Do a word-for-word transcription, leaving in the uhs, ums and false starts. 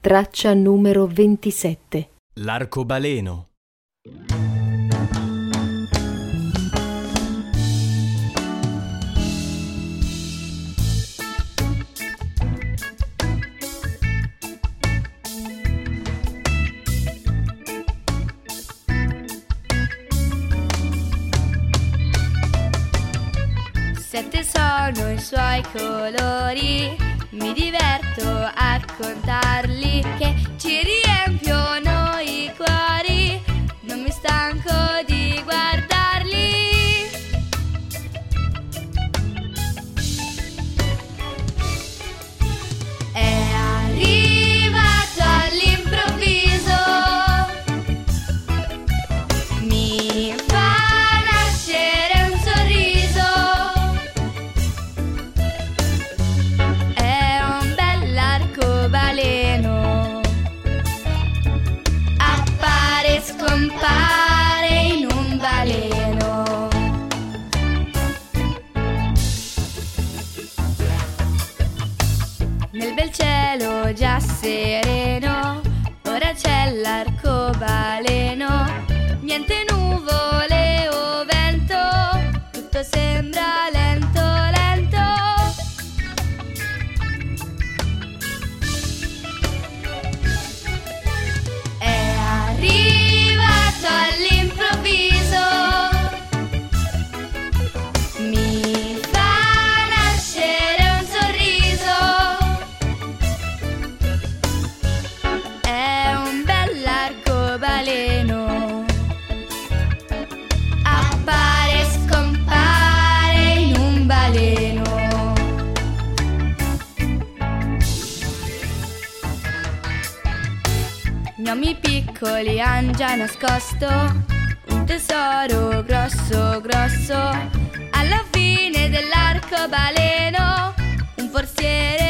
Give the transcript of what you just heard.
Traccia numero ventisette. L'arcobaleno. Sette sono i suoi colori, mi diverto a contarli, che ci riempiono i cuori, non mi stanco di guardarli. È arrivato all'improvviso, mi fa nascere un sorriso. È un bell'arcobaleno, appare e scompare in un baleno. Nel bel cielo già sereno, ora c'è l'arcobaleno. Niente nuvole o vento, tutto sembra lento, lento. È arrivato all'improvviso, mi fa nascere un sorriso. È un bell'arcobaleno, appare e scompare in un baleno. Gnomi piccoli han già nascosto un tesoro grosso grosso alla fine dell'arcobaleno, un forziere